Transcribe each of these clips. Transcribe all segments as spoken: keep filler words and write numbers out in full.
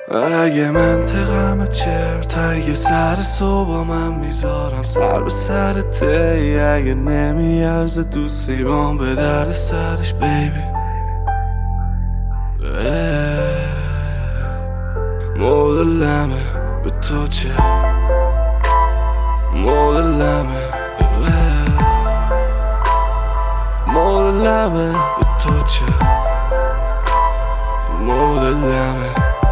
اگه منطقم چرت، اگه سر صبح من میذارم سر به سرته، اگه نمیارزه دوستی بام به درد سرش بیبی. مدلمه به تو چه، مدلمه مدلمه به تو چه، مدلمه.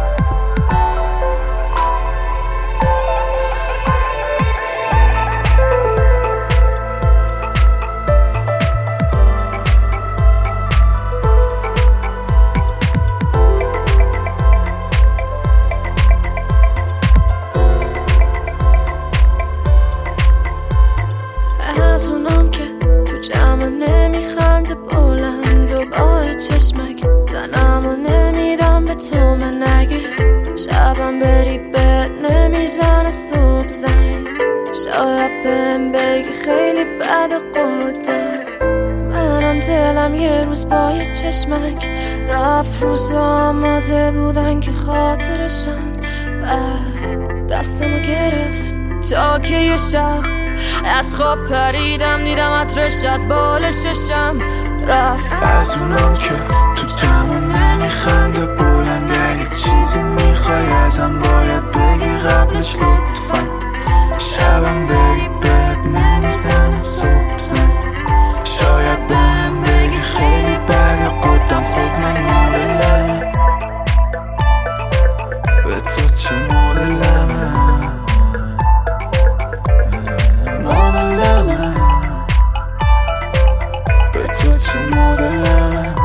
از اونم که تو جمع نمیخنده بلند و با چشمک تنم و نمیدم به تو، من نگه شبم بری بد نمیزنه صبح زنگ، شاید بهم بگی خیلی بد قدم. منم دلم یه روز با یه چشمک رفت، روز آماده بودن که خاطرشم، بعد دستمو گرفت تا که یه شب از خواب پریدم دیدم عطرش از بال ششم رفت. از اونم که تو جمع نمیخنده بلنده، یه چیزی میخوای ازم باید بگی قبلش لطفا، شبم بری بد نمیزنه صبح زن، شاید بهم بگی خیلی بد قدم، خب من مدلمه به تو چه، مدلمه مدلمه به تو چه، مدلمه.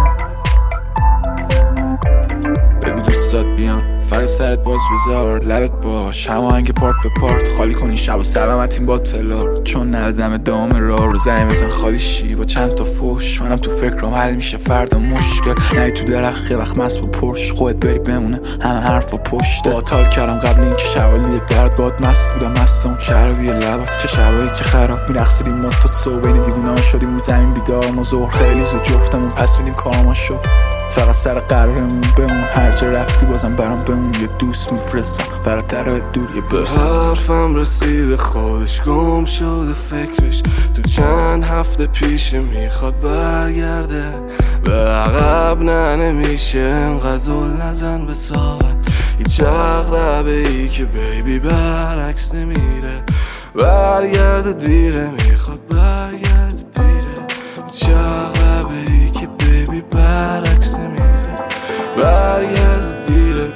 بگو دوستات بیان فقط سرت باز بذار، لبت باش هماهنگ پارت به پارت، خالی کنی شب و سلامتیم با تلار، چون ندادم ادامه راه رو زنی مثلا خالی شی با چند تا فوش، منم تو فکرم حل میشه فردا مشکل، نری تو درخت وقت مست با پرش، خودت بری بمونه همه حرف و پشت. با تال کردم قبل این که شوالی درد باد مست بودم مستم شرابی لبات، چه شبایی که خراب میرخصیدیم ما تا صبح بین دیوونه ها شدیم، رو زمین بیدار ما ظهر خیلی زود جفتمون پس میدیم کارما شد، فقط سر قرارمون بمون، هر جا رفتی بازم برام بمون، یه دوست میفرستم برات در دور یه برس. به حرفم رسیده خودش گم شده فکرش، تو چند هفته پیش میخواد برگرده، به عقب نه نمیشه انقدر زل نزن به ساعت، هیچ عقربه ای که بیبی برعکس نمیره، برگرده دیره میخواد برگرده دیره، هیچ عقربه ای که بیبی برعکس نمیره، برگرده دیره.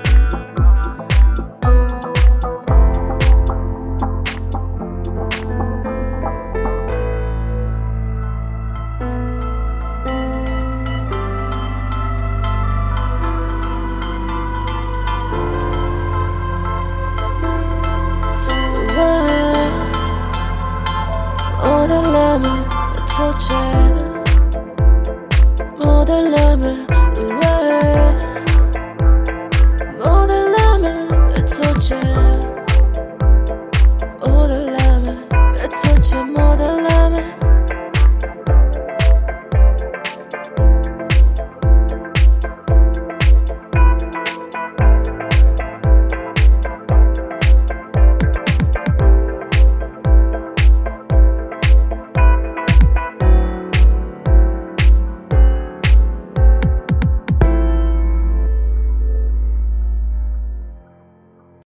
مدلمه تو چه، مدلمه